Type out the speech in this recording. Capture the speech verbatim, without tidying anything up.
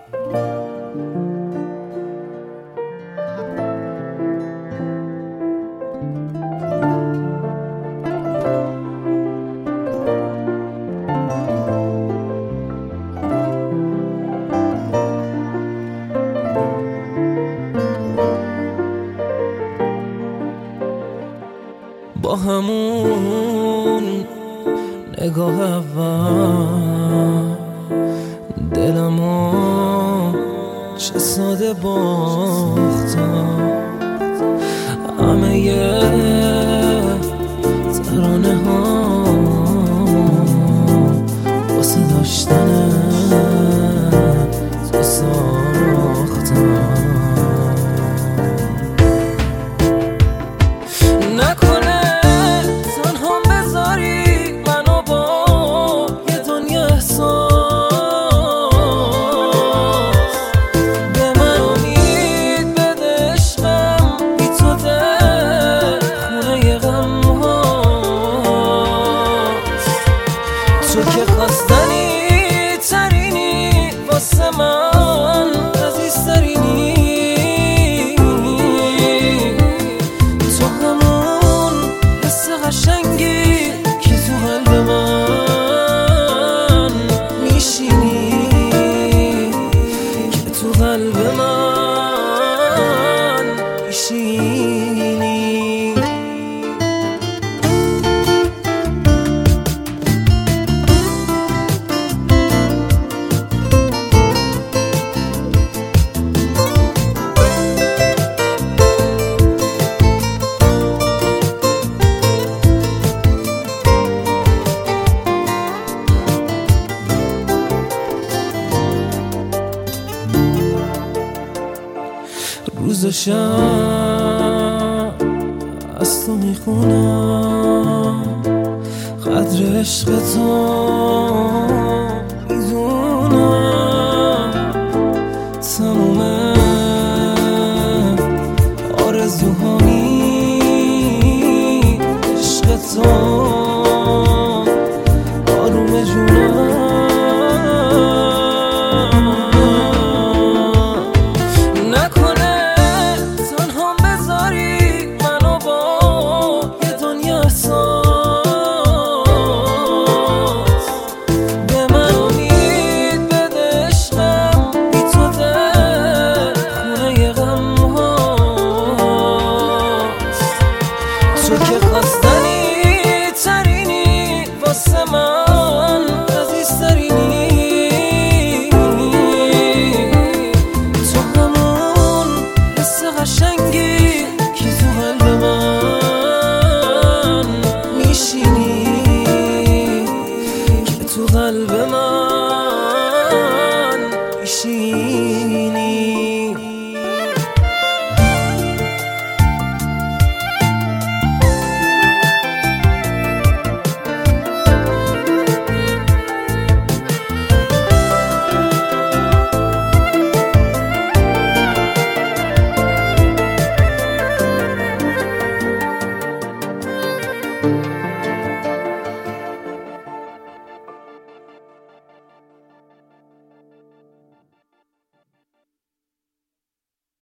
با همون نگاه اول دلمو چه ساده باختم، همه یه ترانه ها واسه داشتن تو ساختم. نکنه تنها بذاری منو با یه دنیا احساس، به من امید بده عشقم، بی تو ده خونه غم هاست. تو که خواستنی ترینی واسه من، عزیزترینی. قشنگی که تو قلب من میشینی، که تو قلب من میشینی. روز و شب از تو میخونم، قدر عشق تو میدونم. تموم آرزوهامی عشق تو آروم جونم. تو که خواستنی ترینی واسه من، عزیزترینی. تو همون حس قشنگی که تو قلب من میشینی، که تو قلب من میشینی.